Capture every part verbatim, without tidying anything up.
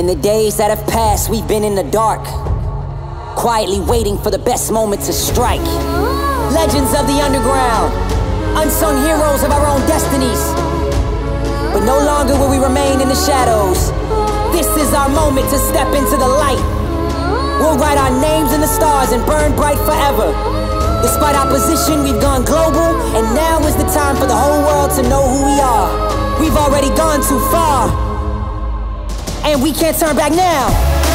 In the days that have passed, we've been in the dark, quietly waiting for the best moment to strike. Legends of the underground, unsung heroes of our own destinies. But no longer will we remain in the shadows. This is our moment to step into the light. We'll write our names in the stars and burn bright forever. Despite opposition, we've gone global, and now is the time for the whole world to know who we are. We've already gone too far, and we can't turn back now.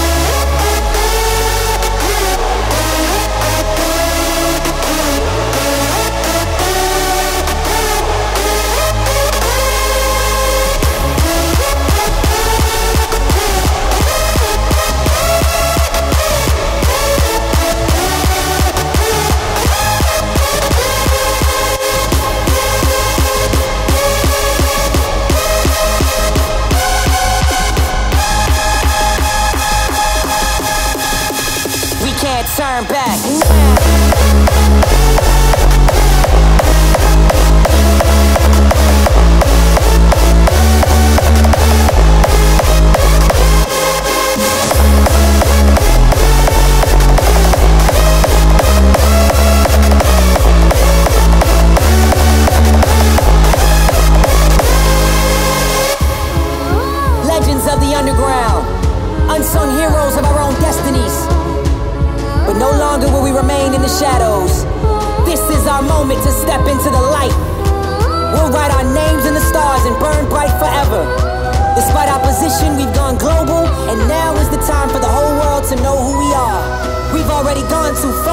Turn back. Legends of the underground, unsung heroes of our own destinies. But no longer will we remain in the shadows. This is our moment to step into the light. We'll write our names in the stars and burn bright forever. Despite opposition, we've gone global, and now is the time for the whole world to know who we are. We've already gone too far.